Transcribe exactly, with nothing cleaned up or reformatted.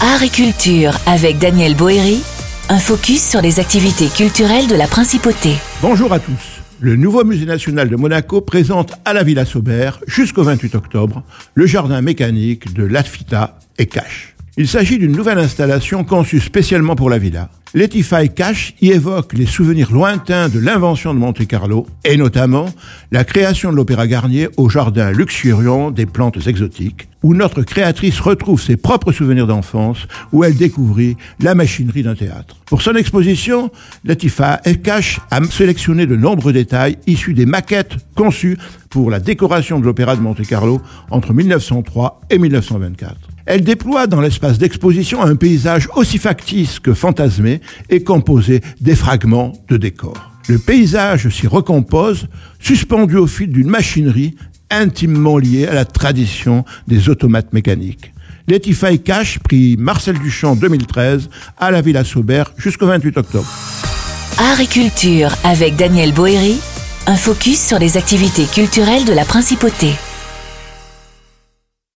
Art et culture avec Daniel Bohéry, un focus sur les activités culturelles de la Principauté. Bonjour à tous. Le nouveau musée national de Monaco présente à la Villa Saubert, jusqu'au vingt-huit octobre, le jardin mécanique de Latify et Cash. Il s'agit d'une nouvelle installation conçue spécialement pour la villa. Latify Cash y évoque les souvenirs lointains de l'invention de Monte-Carlo et notamment la création de l'Opéra Garnier au jardin luxuriant des plantes exotiques, où notre créatrice retrouve ses propres souvenirs d'enfance, où elle découvrit la machinerie d'un théâtre. Pour son exposition, Latify Cash a sélectionné de nombreux détails issus des maquettes conçues pour la décoration de l'Opéra de Monte-Carlo entre mille neuf cent trois et mille neuf cent vingt-quatre. Elle déploie dans l'espace d'exposition un paysage aussi factice que fantasmé et composé des fragments de décors. Le paysage s'y recompose, suspendu au fil d'une machinerie intimement liée à la tradition des automates mécaniques. Latify Cash, prix Marcel Duchamp deux mille treize, à la Villa Saubert jusqu'au vingt-huit octobre. Art et culture avec Daniel Bohéry, un focus sur les activités culturelles de la Principauté.